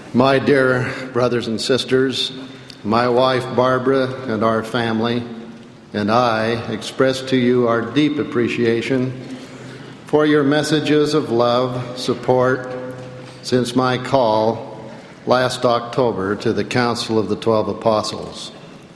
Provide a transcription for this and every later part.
My dear brothers and sisters, my wife Barbara and our family and I express to you our deep appreciation for your messages of love, support since my call last October to the Council of the 12 Apostles.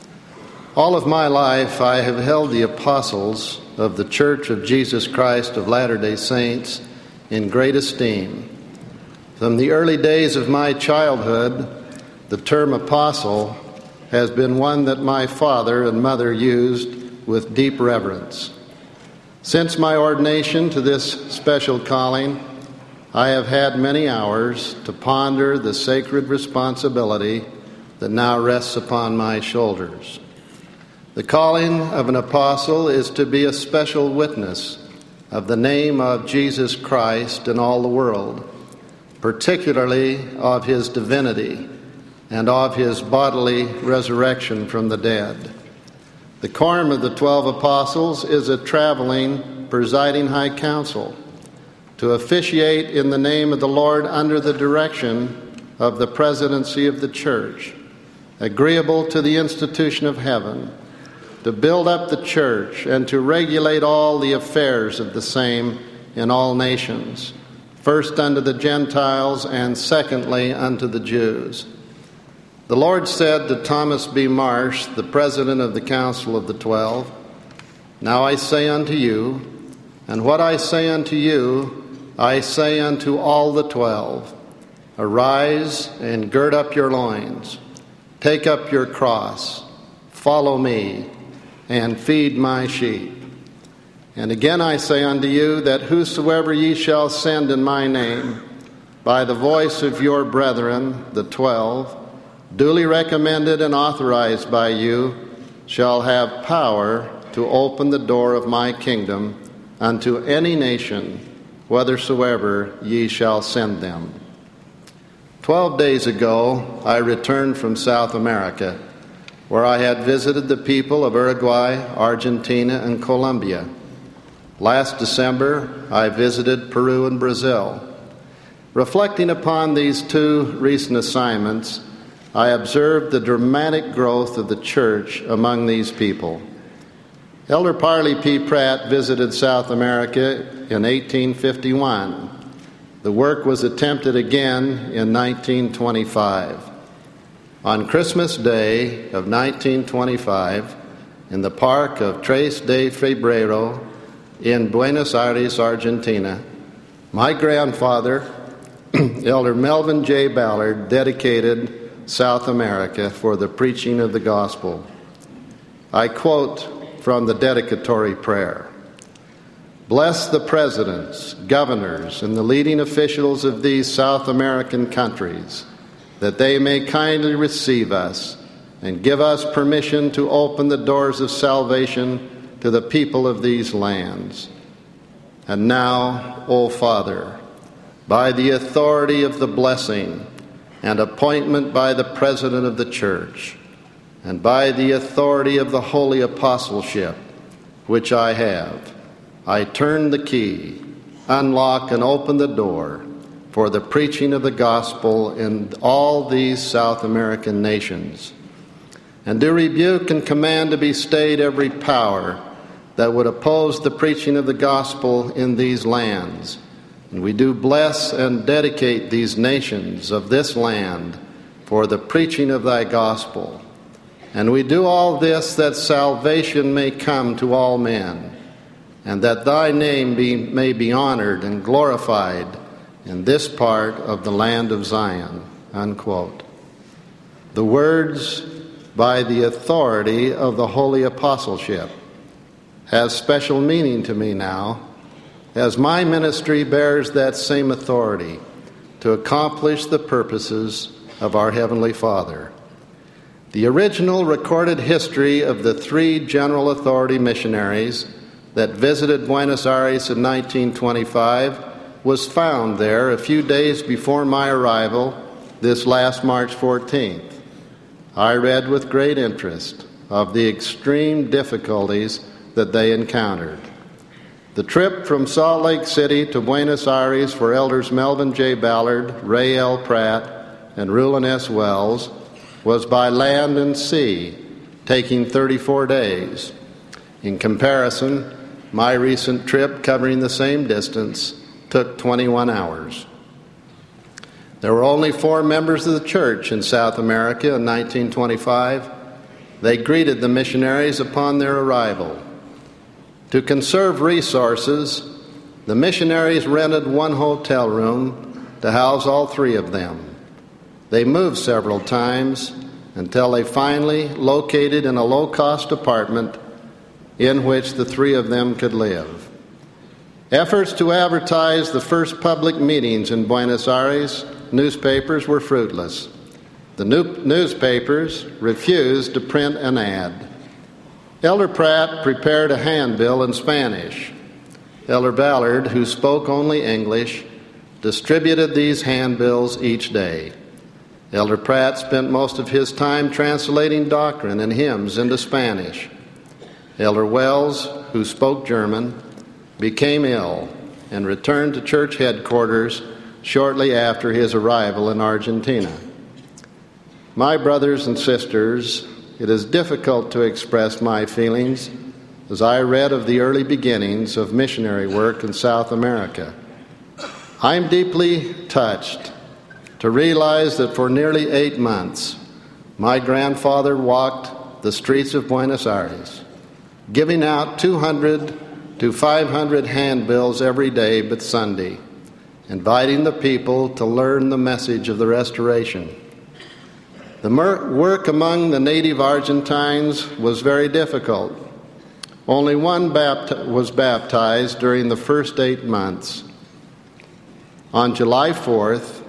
All of my life I have held the apostles of the Church of Jesus Christ of Latter-day Saints in great esteem. From the early days of my childhood, the term apostle has been one that my father and mother used with deep reverence. Since my ordination to this special calling, I have had many hours to ponder the sacred responsibility that now rests upon my shoulders. The calling of an apostle is to be a special witness of the name of Jesus Christ in all the world, particularly of his divinity and of his bodily resurrection from the dead. The quorum of the 12 apostles is a traveling, presiding high council to officiate in the name of the Lord under the direction of the presidency of the church, agreeable to the institution of heaven, to build up the church and to regulate all the affairs of the same in all nations, first unto the Gentiles and secondly unto the Jews. The Lord said to Thomas B. Marsh, the president of the Council of the 12, "Now I say unto you, and what I say unto you, I say unto all the 12, arise and gird up your loins, take up your cross, follow me, and feed my sheep. And again I say unto you, that whosoever ye shall send in my name, by the voice of your brethren, the 12, duly recommended and authorized by you, shall have power to open the door of my kingdom unto any nation, whithersoever ye shall send them." 12 days ago, I returned from South America, where I had visited the people of Uruguay, Argentina, and Colombia. Last December, I visited Peru and Brazil. Reflecting upon these two recent assignments, I observed the dramatic growth of the church among these people. Elder Parley P. Pratt visited South America in 1851. The work was attempted again in 1925. On Christmas Day of 1925, in the park of Tres de Febrero in Buenos Aires, Argentina, my grandfather, Elder Melvin J. Ballard, dedicated South America for the preaching of the gospel. I quote from the dedicatory prayer: "Bless the presidents, governors, and the leading officials of these South American countries, that they may kindly receive us and give us permission to open the doors of salvation to the people of these lands. And now, O Father, by the authority of the blessing and appointment by the President of the Church, and by the authority of the holy apostleship, which I have, I turn the key, unlock and open the door for the preaching of the gospel in all these South American nations, and do rebuke and command to be stayed every power that would oppose the preaching of the gospel in these lands. And we do bless and dedicate these nations of this land for the preaching of thy gospel. And we do all this that salvation may come to all men, and that thy name may be honored and glorified in this part of the land of Zion." Unquote. The words, "by the authority of the holy apostleship," has special meaning to me now, as my ministry bears that same authority to accomplish the purposes of our Heavenly Father. The original recorded history of the 3 general authority missionaries that visited Buenos Aires in 1925 was found there a few days before my arrival this last March 14th. I read with great interest of the extreme difficulties that they encountered. The trip from Salt Lake City to Buenos Aires for Elders Melvin J. Ballard, Ray L. Pratt, and Rulon S. Wells was by land and sea, taking 34 days. In comparison, my recent trip covering the same distance took 21 hours. There were only 4 members of the church in South America in 1925. They greeted the missionaries upon their arrival. To conserve resources, the missionaries rented one hotel room to house all 3 of them. They moved several times until they finally located in a low-cost apartment in which the 3 of them could live. Efforts to advertise the first public meetings in Buenos Aires newspapers were fruitless. The newspapers refused to print an ad. Elder Pratt prepared a handbill in Spanish. Elder Ballard, who spoke only English, distributed these handbills each day. Elder Pratt spent most of his time translating doctrine and hymns into Spanish. Elder Wells, who spoke German, became ill and returned to church headquarters shortly after his arrival in Argentina. My brothers and sisters, it is difficult to express my feelings as I read of the early beginnings of missionary work in South America. I'm deeply touched to realize that for nearly 8 months, my grandfather walked the streets of Buenos Aires, giving out 200 to 500 handbills every day but Sunday, inviting the people to learn the message of the restoration. The work among the native Argentines was very difficult. Only one was baptized during the first 8 months. On July 4th,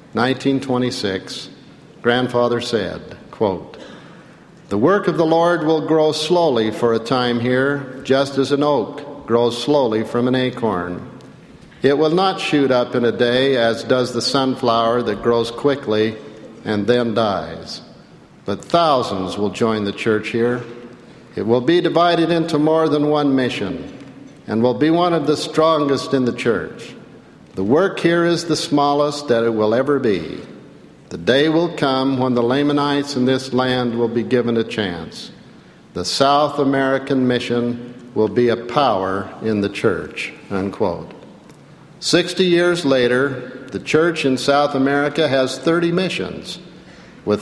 1926, Grandfather said, quote, "The work of the Lord will grow slowly for a time here, just as an oak grows slowly from an acorn. It will not shoot up in a day as does the sunflower that grows quickly and then dies. But thousands will join the church here. It will be divided into more than one mission and will be one of the strongest in the church. The work here is the smallest that it will ever be. The day will come when the Lamanites in this land will be given a chance. The South American mission will be a power in the church," unquote. 60 years later, the church in South America has 30 missions, with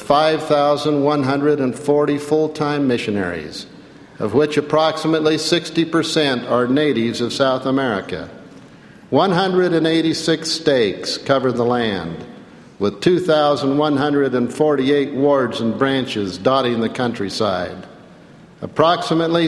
5,140 full-time missionaries, of which approximately 60% are natives of South America. 186 stakes cover the land, with 2,148 wards and branches dotting the countryside. Approximately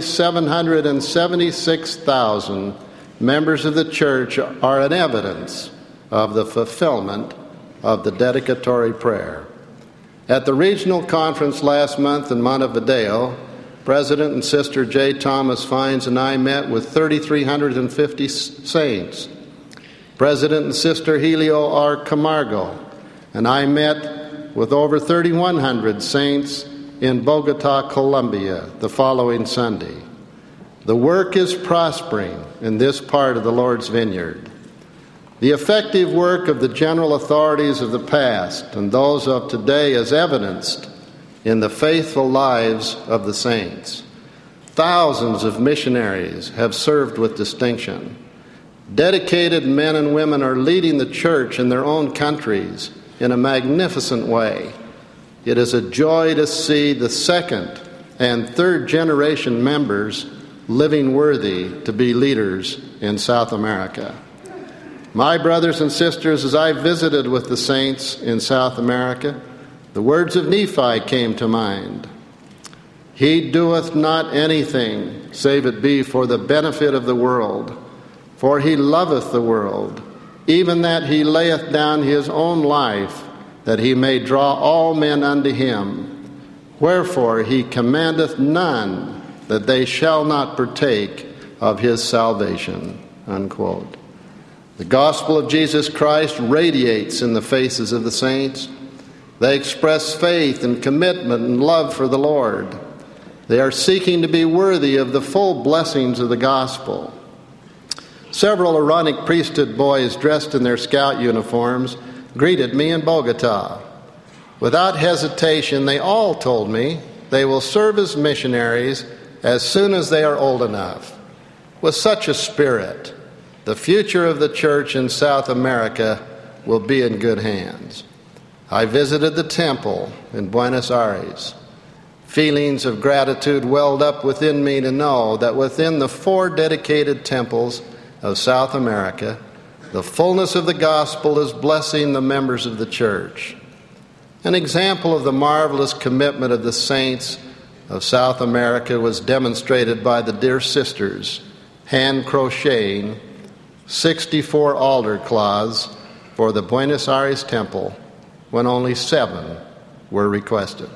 776,000 members of the church are an evidence of the fulfillment of the dedicatory prayer. At the regional conference last month in Montevideo, President and Sister J. Thomas Fines and I met with 3,350 saints. President and Sister Helio R. Camargo and I met with over 3,100 saints in Bogota, Colombia, the following Sunday. The work is prospering in this part of the Lord's vineyard. The effective work of the general authorities of the past and those of today is evidenced in the faithful lives of the saints. Thousands of missionaries have served with distinction. Dedicated men and women are leading the church in their own countries in a magnificent way. It is a joy to see the second and third generation members living worthy to be leaders in South America. My brothers and sisters, as I visited with the saints in South America, the words of Nephi came to mind. "He doeth not anything, save it be for the benefit of the world. For he loveth the world, even that he layeth down his own life, that he may draw all men unto him. Wherefore he commandeth none that they shall not partake of his salvation," unquote. The gospel of Jesus Christ radiates in the faces of the saints. They express faith and commitment and love for the Lord. They are seeking to be worthy of the full blessings of the gospel. Several Aaronic priesthood boys dressed in their scout uniforms greeted me in Bogota. Without hesitation, they all told me they will serve as missionaries as soon as they are old enough. With such a spirit, the future of the church in South America will be in good hands. I visited the temple in Buenos Aires. Feelings of gratitude welled up within me to know that within the 4 dedicated temples of South America, the fullness of the gospel is blessing the members of the church. An example of the marvelous commitment of the saints of South America was demonstrated by the dear sisters hand crocheting 64 altar cloths for the Buenos Aires temple when only 7 were requested.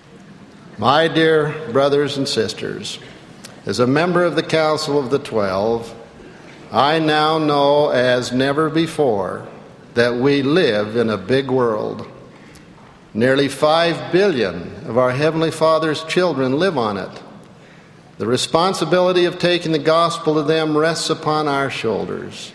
My dear brothers and sisters, as a member of the Council of the 12, I now know as never before that we live in a big world. Nearly 5 billion of our Heavenly Father's children live on it. The responsibility of taking the gospel to them rests upon our shoulders.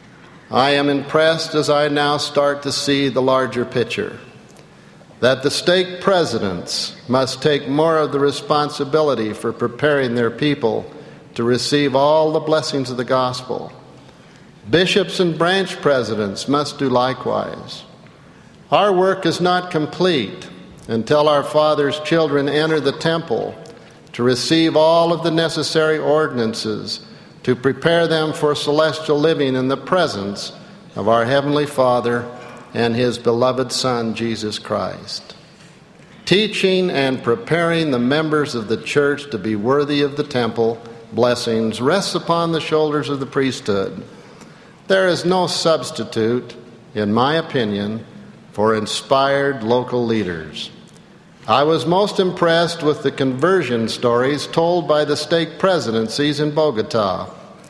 I am impressed as I now start to see the larger picture, that the stake presidents must take more of the responsibility for preparing their people to receive all the blessings of the gospel. Bishops and branch presidents must do likewise. Our work is not complete until our Father's children enter the temple to receive all of the necessary ordinances to prepare them for celestial living in the presence of our Heavenly Father and His beloved Son, Jesus Christ. Teaching and preparing the members of the church to be worthy of the temple blessings rests upon the shoulders of the priesthood. There is no substitute, in my opinion, for inspired local leaders. I was most impressed with the conversion stories told by the stake presidencies in Bogota.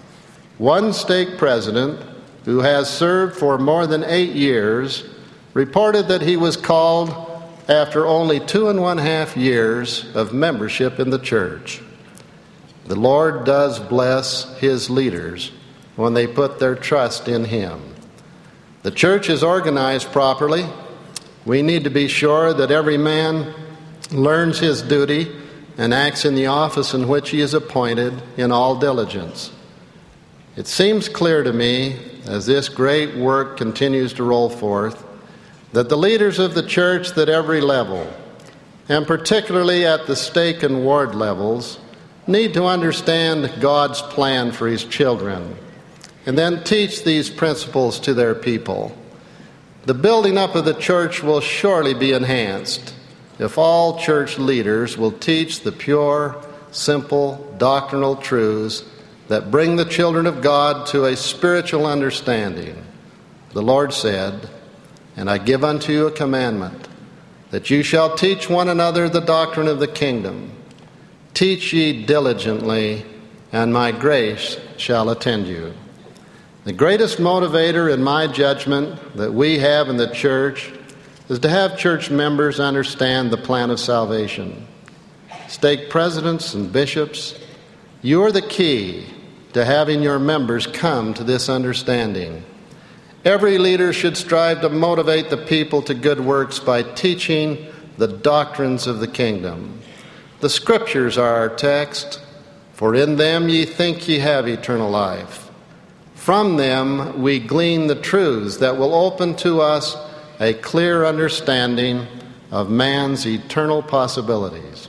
One stake president, who has served for more than 8 years, reported that he was called after only 2.5 years of membership in the church. The Lord does bless His leaders when they put their trust in Him. The church is organized properly. We need to be sure that every man learns his duty and acts in the office in which he is appointed in all diligence. It seems clear to me, as this great work continues to roll forth, that the leaders of the church at every level, and particularly at the stake and ward levels, need to understand God's plan for His children and then teach these principles to their people. The building up of the church will surely be enhanced if all church leaders will teach the pure, simple, doctrinal truths that bring the children of God to a spiritual understanding. The Lord said, "And I give unto you a commandment, that you shall teach one another the doctrine of the kingdom. Teach ye diligently, and my grace shall attend you." The greatest motivator, in my judgment, that we have in the church is to have church members understand the plan of salvation. Stake presidents and bishops, you are the key to having your members come to this understanding. Every leader should strive to motivate the people to good works by teaching the doctrines of the kingdom. The Scriptures are our text, for in them ye think ye have eternal life. From them we glean the truths that will open to us a clear understanding of man's eternal possibilities.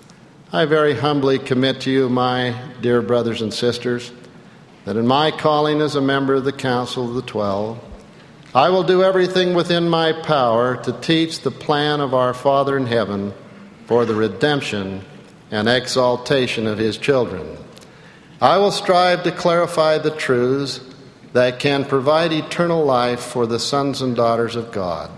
I very humbly commit to you, my dear brothers and sisters, that in my calling as a member of the Council of the 12, I will do everything within my power to teach the plan of our Father in heaven for the redemption and exaltation of His children. I will strive to clarify the truths that can provide eternal life for the sons and daughters of God.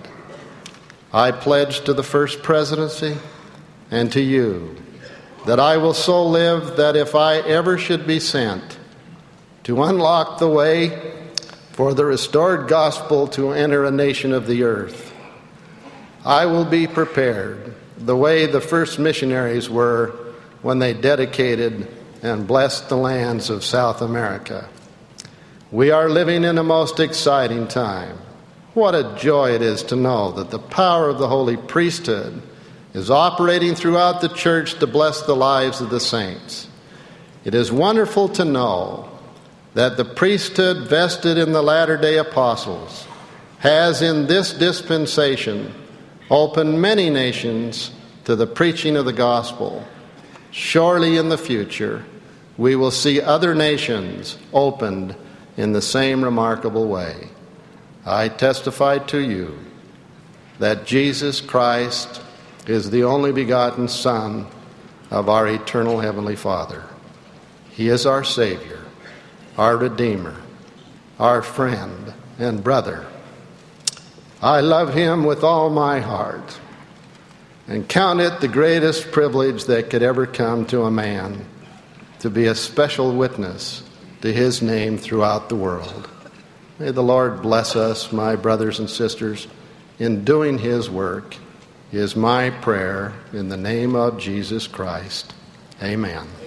I pledge to the First Presidency and to you that I will so live that if I ever should be sent to unlock the way for the restored gospel to enter a nation of the earth, I will be prepared the way the first missionaries were when they dedicated and blessed the lands of South America. We are living in a most exciting time. What a joy it is to know that the power of the holy priesthood is operating throughout the church to bless the lives of the saints. It is wonderful to know that the priesthood vested in the latter-day apostles has in this dispensation opened many nations to the preaching of the gospel. Surely in the future we will see other nations opened in the same remarkable way. I testify to you that Jesus Christ is the only begotten Son of our eternal Heavenly Father. He is our Savior, our Redeemer, our friend and brother. I love him with all my heart and count it the greatest privilege that could ever come to a man to be a special witness to his name throughout the world. May the Lord bless us, my brothers and sisters, in doing his work, is my prayer in the name of Jesus Christ. Amen.